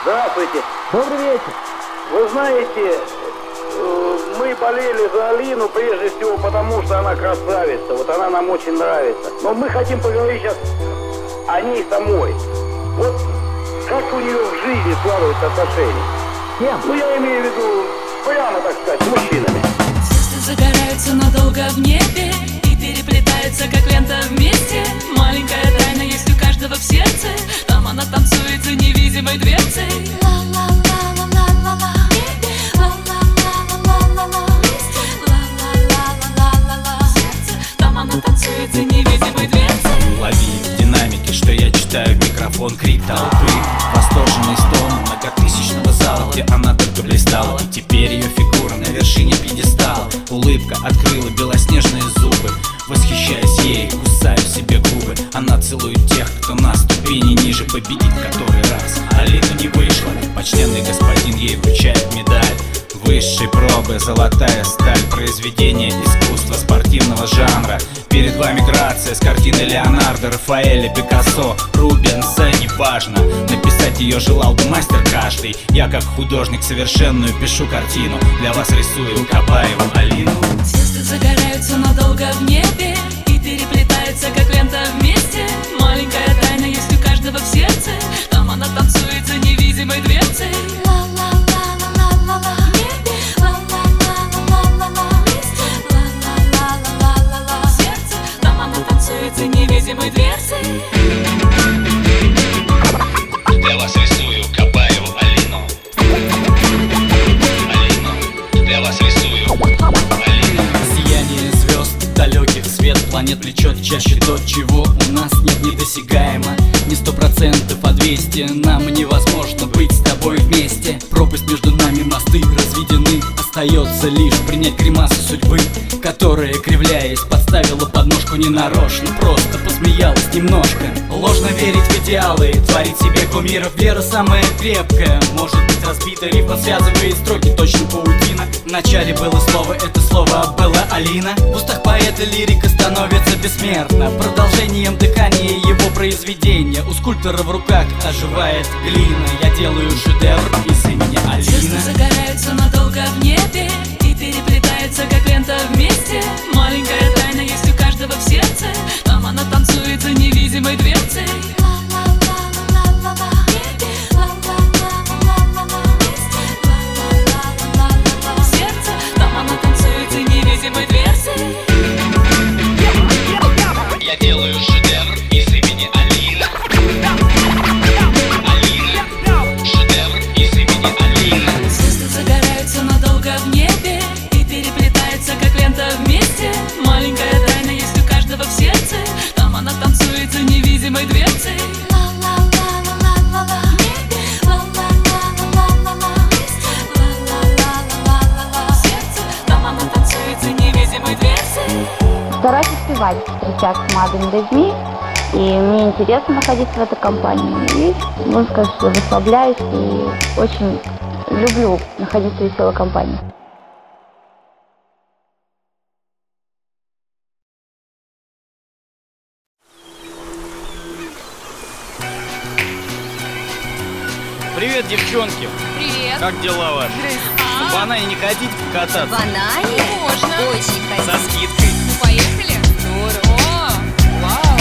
Здравствуйте. Добрый вечер. Вы знаете, мы болели за Алину прежде всего потому, что она красавица. Вот она нам очень нравится. Но мы хотим поговорить сейчас о ней самой. Вот как у нее в жизни складываются отношения? Кем? Ну, я имею в виду, прямо так сказать, с мужчинами. Звезды загораются надолго в небе и переплетаются, как лента вместе. Маленькая тайна есть у каждого в сердце. Там она танцует за невидимой дверцей. Там она танцует за невидимой дверцей. Лови в динамике, что я читаю в микрофон, крик толпы, восторженный стон многотысячного зала, где она только блистала. И теперь ее фигура на вершине пьедестала. Улыбка открыла белоснежные зубы. Восхищаясь ей, кусаю себе губы. Она целует тех, кто на ступени ниже. Победить в который раз Алина не вышла. Почтенный господин ей вручает медаль высшей пробы, золотая сталь, произведение искусства спортивного жанра. Перед вами грация с картины Леонардо, Рафаэля, Пикассо, Рубенса. Неважно, написать ее желал бы мастер каждый. Я как художник совершенную пишу картину. Для вас рисую Кабаеву Алину. Звезды загораются надолго в небе и переплетаются, как лента вместе. Маленькая тайна есть у каждого в сердце. Там она танцует за невидимой дверцей. За невидимой дверцей. Для вас рисую Кабаеву Алину. Алину, для вас рисую Алину. Сияние звезд, далеких свет планет влечет чаще то, чего у нас нет, недосягаемо. Не 100%, а 200. Нам невозможно быть с тобой вместе. Пропасть между нами, мосты разведены. Остается лишь принять гримасу судьбы, которая, кривляясь, подставила подножку ненарочно. Просто посмеялась немножко. Ложно верить в идеалы, творить себе кумиров. Вера самая крепкая, может быть разбита. Рифма связывает строки, точно паутина. В начале было слово, это слово была Алина. В устах поэта лирика становится бессмертна, продолжением дыхания его произведения. У скульптора в руках оживает глина. Я делаю шедевр из имени Алина. Звезды загораются надолго в небе и переплетаются, как лента вместе. Маленькая тайна есть у каждого в сердце. Там она танцует за невидимой дверцей. Сердце, там она танцует за невидимой дверцей. Я делаю шедевр из имени Алина. Алина, шедевр из имени Алина. Звезды загораются надолго в небе и переплетаются, как лента вместе. Маленькая тайна есть у каждого в сердце. Там она танцует за невидимой дверцей. Сердце, там она танцует за невидимой дверцей. Стараюсь успевать встречаться с молодыми людьми, и мне интересно находиться в этой компании. И можно сказать, что расслабляюсь и очень люблю находиться в веселой компании. Привет, девчонки! Привет! Как дела ваши? В Банане не хотите покататься? Банане? Можно. Очень хотим. Со скидкой. Поехали? Здорово! Вау!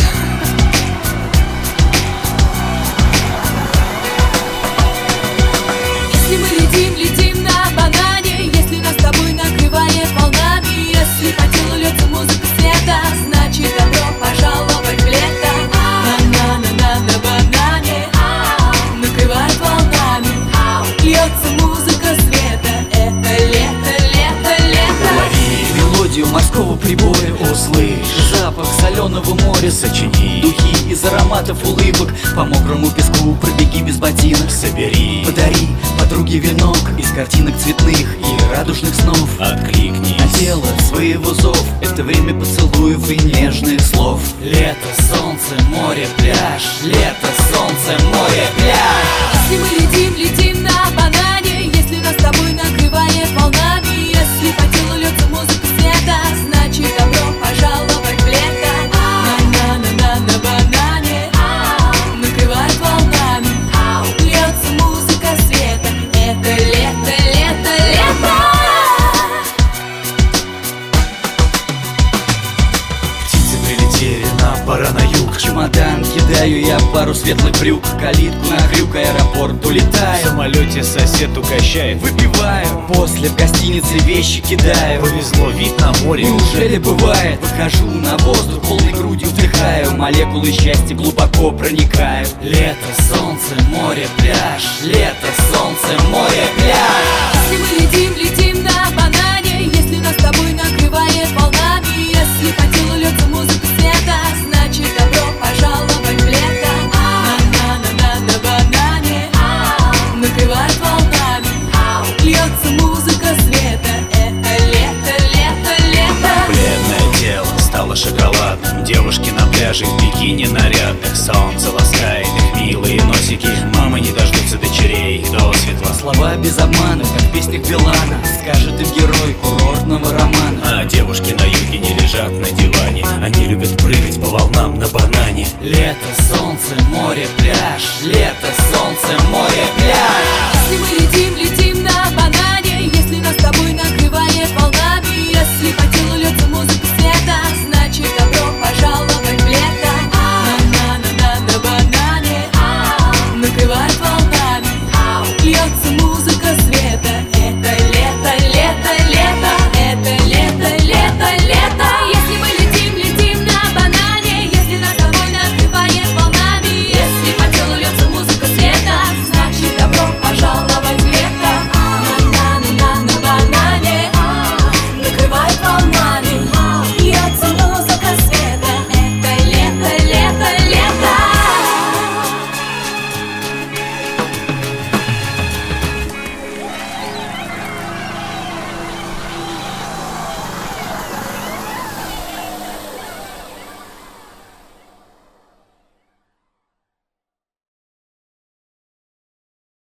Если мы летим на банане, если нас с тобой накрывает волнами, если по телу льется музыка света, значит добро пожаловать в лето. На банане накрывает волнами, льется музыка света. Это лето, лето, лето. Лови мелодию морского прибоя, услышь запах соленого моря, сочини духи из ароматов улыбок. По мокрому песку пробеги без ботинок, собери, подари подруге венок из картинок цветных и радужных снов. Откликнись на тело своего зов, это время поцелуев и нежных слов. Лето, солнце, море, пляж. Лето, солнце, море, пляж. Если мы летим на банане, если нас с тобой накрывает волнами, если по телу льется музыка света, значит добро пожаловать в лето. На банане накрывает волнами, льется музыка. пару светлых брюк, калитку на крюк, аэропорт, улетаю. В самолете сосед угощает, выпиваю, после в гостинице вещи кидаю. повезло, вид на море. Неужели бывает? Выхожу на воздух, полной грудью вдыхаю, молекулы счастья глубоко проникают. Лето, солнце, море, пляж. Лето, солнце, море, пляж. Если мы летим на банане, если нас с тобой накрывает волнами, если по телу льется музыка света, значит добро пожаловать в лето. На банане накрывает волнами, льется музыка света. Это лето, лето, лето. Бледное тело стало шоколадным, девушки на пляже в бикини нарядных. Солнце ласкает их милые носики, мамы не дождутся дочерей до светла. Слова без обмана, как в песнях Билана, скажет им герой курортного романа. А девушки на юге не лежат на диване, они любят прыгать по волнам на банане. Лето, солнце, море, пляж. Лето,